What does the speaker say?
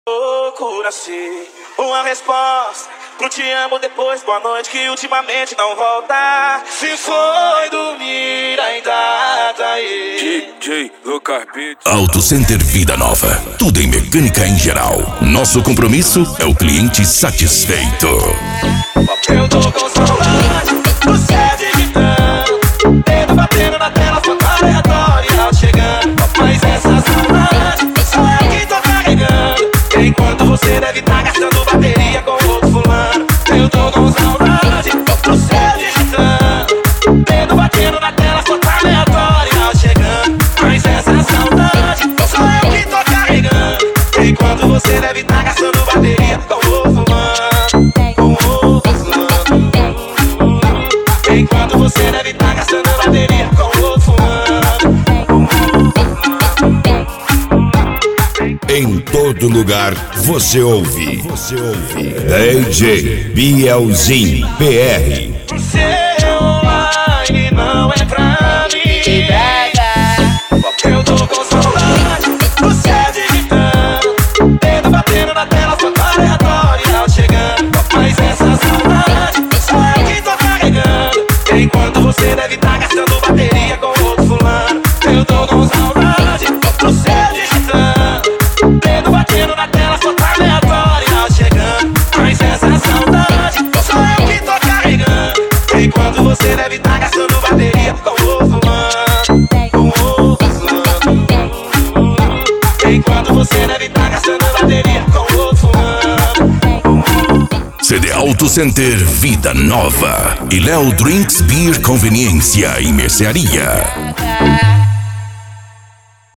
Procura-se uma resposta pro te amo depois, boa noite, que ultimamente não volta. Se foi dormir, ainda tá aí. DJ Locarpete. Auto Center Vida Nova. Tudo em mecânica em geral. Nosso compromisso é o cliente satisfeito. Eu tô com saudade, você digitando, dedo batendo na tela, foto aleatória chegando. Mas essa saudade só eu que tô carregando, enquanto você deve estar gastando bateria com outro fulano. Eu tô com saudade, você digitando, dedo batendo na tela, foto aleatória chegando. Mas essa saudade só eu que tô carregando, enquanto você deve estar gastando bateria com outro fulano. Enquanto você deve estar gastando bateria com outro fulano. Em todo lugar você ouve. DJ Bielzinho PR. Seu online não é pra mim. Eu tô com saudade, você digitando, dedo batendo na tela, foto aleatória chegando. Mas essa saudade só eu que tô carregando, enquanto você deve estar gastando bateria com outro fulano. Eu tô com saudade, você digitando, dedo batendo na tela, foto aleatória chegando. Mas essa saudade só eu que tô carregando, enquanto você deve estar gastando bateria com outro fulano. Enquanto você deve estar gastando bateria com outro fulano. CD Auto Center Vida Nova e Léo Drinks Beer Conveniência e Mercearia.